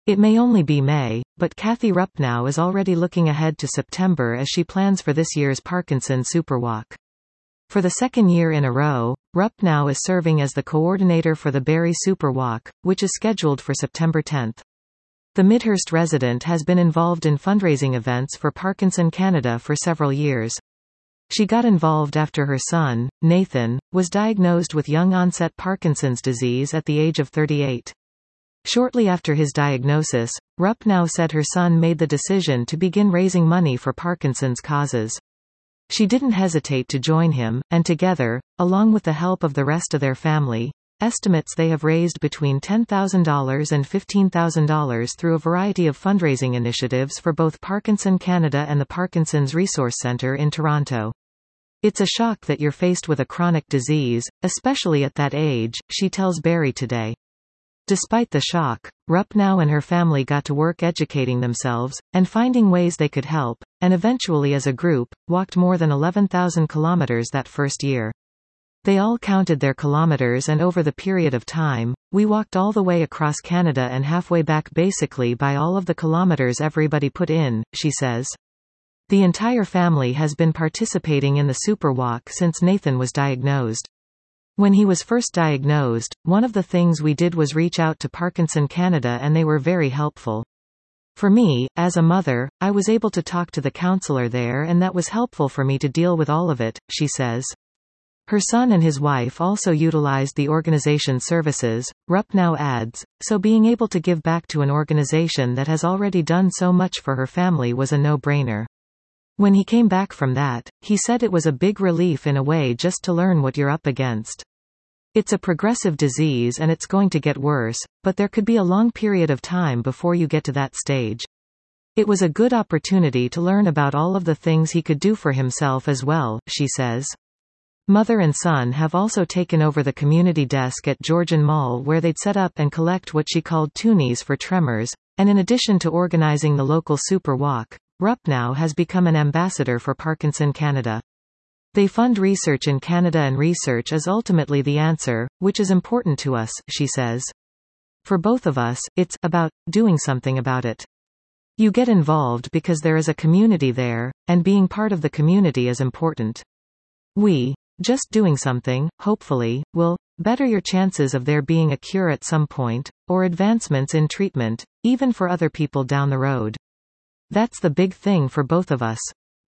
It may only be May, but Kathy Rupnow is already looking ahead to September as she plans for this year's Parkinson Superwalk. For the second year in a row, Rupnow is serving as the coordinator for the Barrie Superwalk, which is scheduled for September 10. The Midhurst resident has been involved in fundraising events for Parkinson Canada for several years. She got involved after her son, Nathan, was diagnosed with young-onset Parkinson's disease at the age of 38. Shortly after his diagnosis, Rupnow said her son made the decision to begin raising money for Parkinson's causes. She didn't hesitate to join him, and together, along with the help of the rest of their family, estimates they have raised between $10,000 and $15,000 through a variety of fundraising initiatives for both Parkinson Canada and the Parkinson's Resource Centre in Toronto. It's a shock that you're faced with a chronic disease, especially at that age, she tells Barrie Today. Despite the shock, Rupnow and her family got to work educating themselves, and finding ways they could help, and eventually as a group, walked more than 11,000 kilometers that first year. They all counted their kilometers, and over the period of time, we walked all the way across Canada and halfway back basically by all of the kilometers everybody put in, she says. The entire family has been participating in the Superwalk since Nathan was diagnosed. When he was first diagnosed, one of the things we did was reach out to Parkinson Canada, and they were very helpful. For me, as a mother, I was able to talk to the counselor there, and that was helpful for me to deal with all of it, she says. Her son and his wife also utilized the organization's services, Rupnow adds, so being able to give back to an organization that has already done so much for her family was a no-brainer. When he came back from that, he said it was a big relief in a way just to learn what you're up against. It's a progressive disease and it's going to get worse, but there could be a long period of time before you get to that stage. It was a good opportunity to learn about all of the things he could do for himself as well, she says. Mother and son have also taken over the community desk at Georgian Mall, where they'd set up and collect what she called toonies for tremors, and in addition to organizing the local Superwalk, Rupnow has become an ambassador for Parkinson Canada. They fund research in Canada, and research is ultimately the answer, which is important to us, she says. For both of us, it's about doing something about it. You get involved because there is a community there, and being part of the community is important. Just doing something, hopefully, will better your chances of there being a cure at some point, or advancements in treatment, even for other people down the road. That's the big thing for both of us,